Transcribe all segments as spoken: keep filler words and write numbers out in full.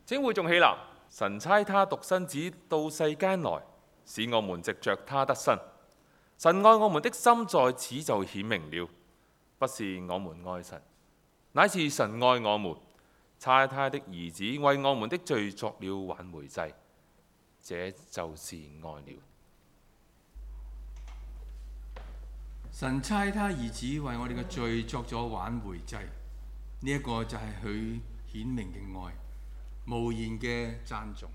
請會眾起立，神差他獨生子到世間來，使我們藉着他得生。神愛我們的心在此就顯明了，不是我們愛神，乃是神愛我們，差他的兒子為我們的罪作了挽回祭，這就是愛了。 神差他兒子為我哋嘅罪作咗挽回祭，呢、這、一個就係佢顯明嘅愛，無言嘅讚頌。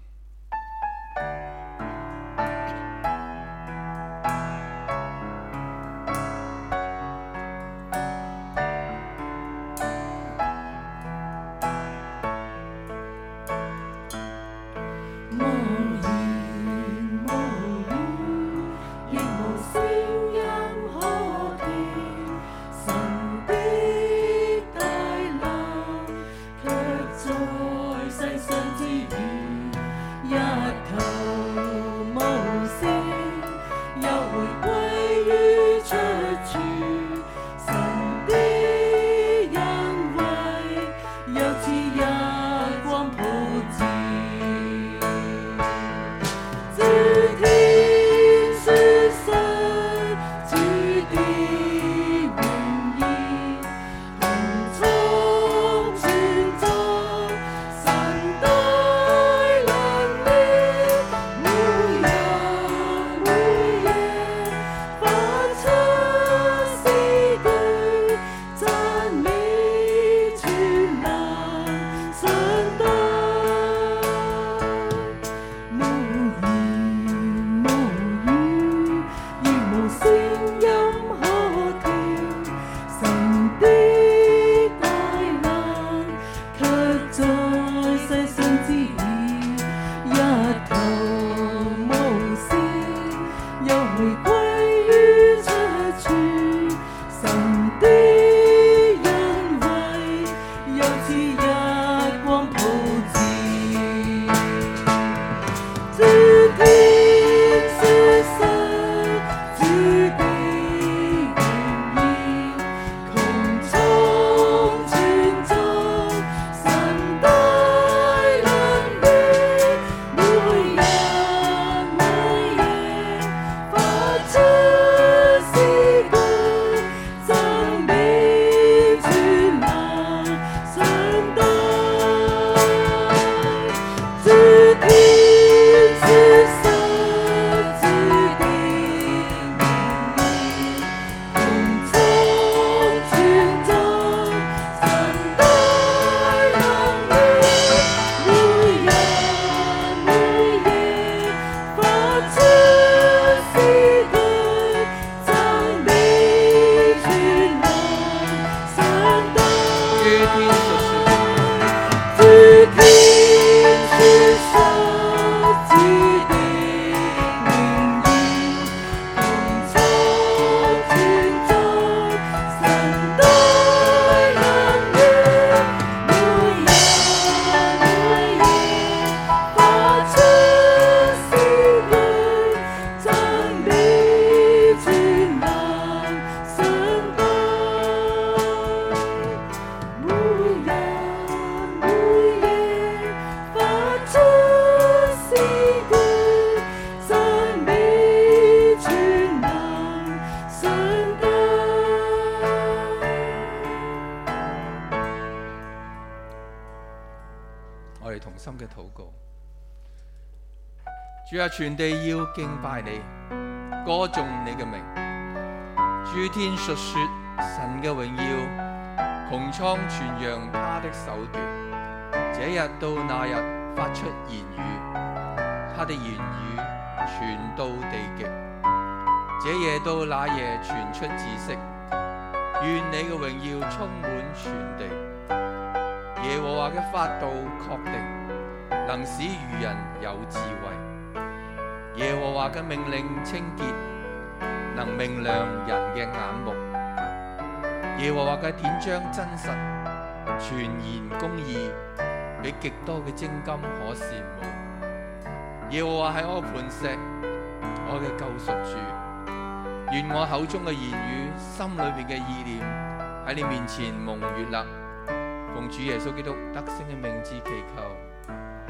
主啊，全地要敬拜你，歌頌你嘅名。諸天述說神嘅榮耀，穹蒼傳揚他的手段。這日到那日發出言語，他的言語傳到地極。這夜到那夜傳出知識，願你嘅榮耀充滿全地。耶和華嘅法度確定，能使愚人有智慧。耶和華嘅命令清潔，能明亮人嘅眼目。耶和華嘅典章真實，全然公義，比極多嘅精金可羨慕。耶和華係我磐石，我嘅救贖主。願我口中嘅言語，心裏邊嘅意念，喺你面前蒙悅納。奉主耶穌基督得勝嘅名字祈求。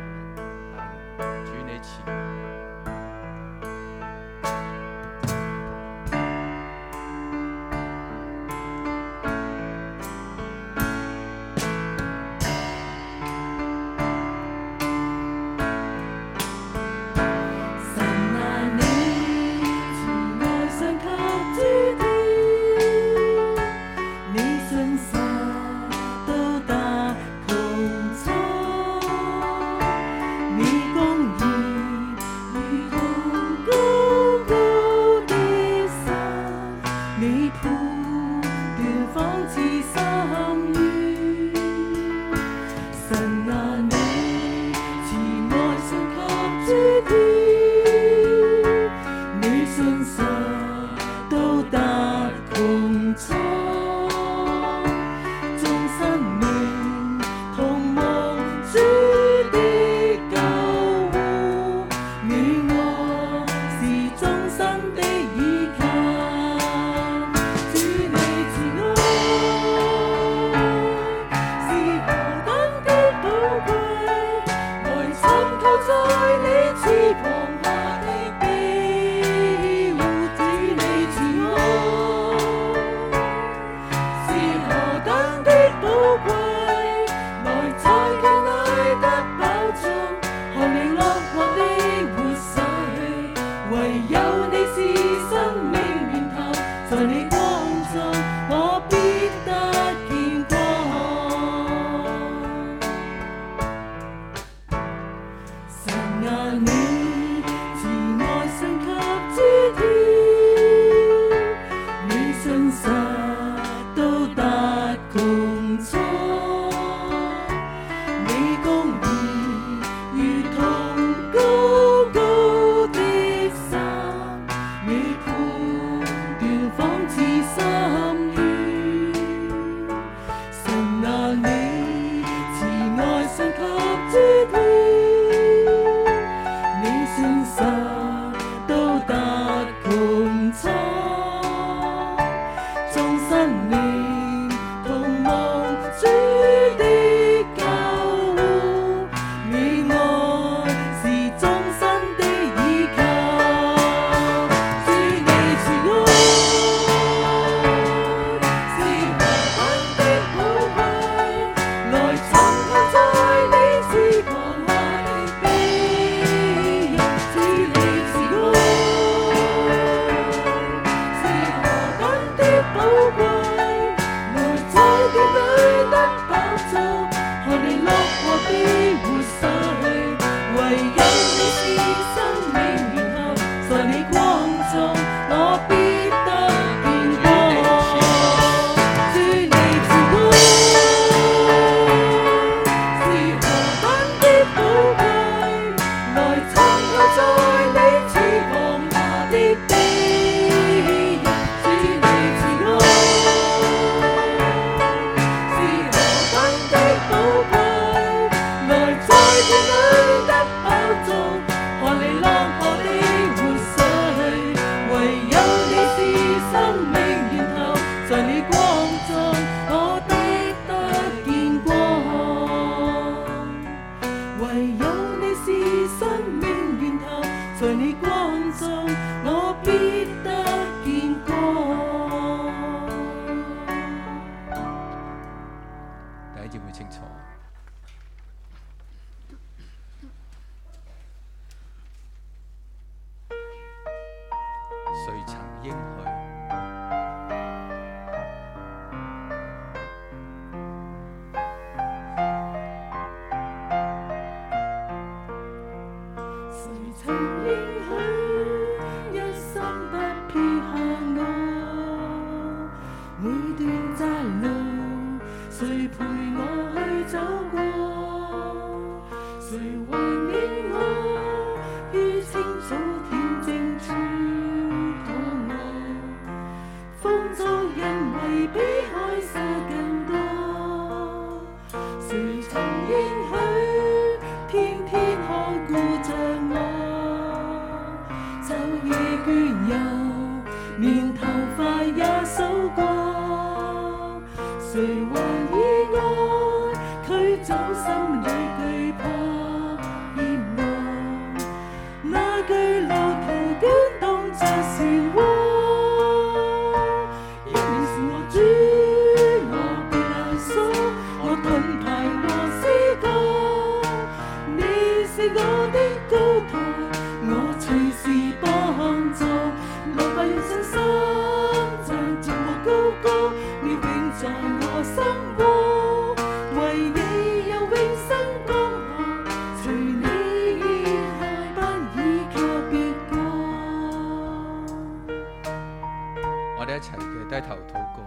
一次。誰曾應許？ 漩渦。因你是我主，我避難所，我盾牌和詩歌。你是我的高台，我隨時幫助。來吧，用信心讚頌我高歌，你永在我心窩，為你有永生光芒，隨你意愛，不依靠別個。 我哋一齊嘅低頭禱告。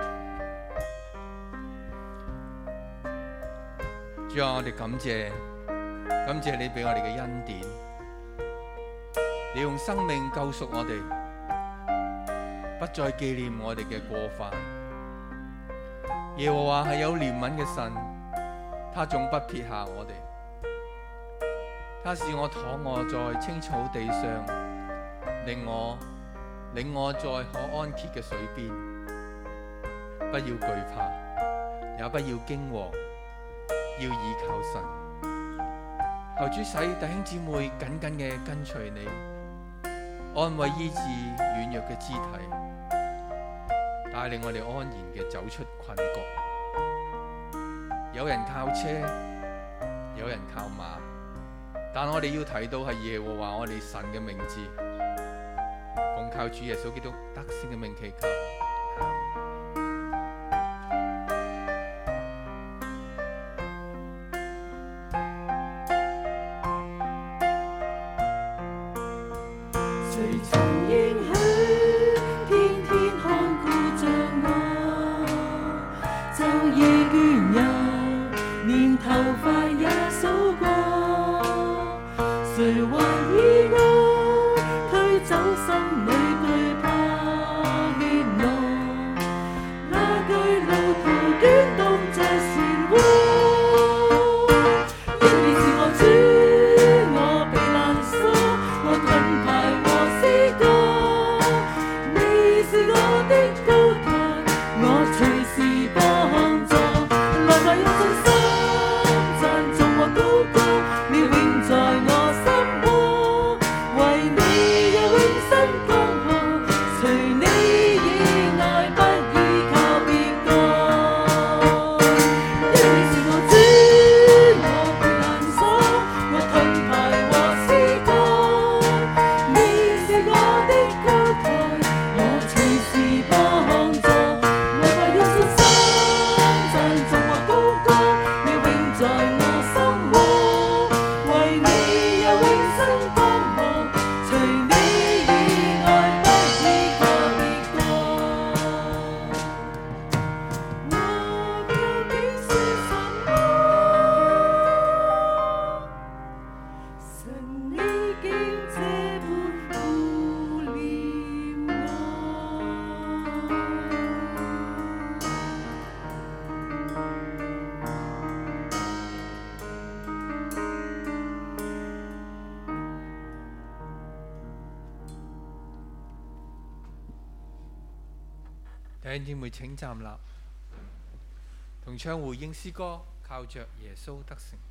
主啊，我哋感謝，感謝你俾我哋嘅恩典，你用生命救贖我哋，不再紀念我哋嘅過犯。耶和華係有憐憫嘅神，他總不撇下我哋。他使我躺臥在青草地上，令我領我在可安歇嘅水邊。不要懼怕，也不要驚惶，要倚靠神。求主使弟兄姊妹緊緊嘅跟隨你，安慰醫治軟弱嘅肢體，帶領我哋安然嘅走出困局。有人靠車，有人靠馬，但我哋要提到係耶和華我哋神嘅名字。奉靠主耶穌基督得勝嘅名祈求。 誰曾應許天天看顧着我，晝夜倦遊，連頭髮也數過。誰還以我推走心裏懼怕怯懦，那句路途捲動着漩渦。因你是我主，我避難所，我盾牌和詩歌。你是我的高台，我隨時幫助。來吧，用信心讚頌我高歌，你永在我心窩，為你有永生光芒，隨你意愛，不依靠別個。因你是我主，我避難所，我盾牌和詩歌。你是我的高台，我隨時幫助。來吧，用信心讚頌我高歌，你永在我心窩，為你有永生光芒，隨你意愛，不依靠別個。我究竟算什麼？神你竟這般顧念我。 弟兄姊妹請站立，同唱回應詩歌，靠着耶穌得勝。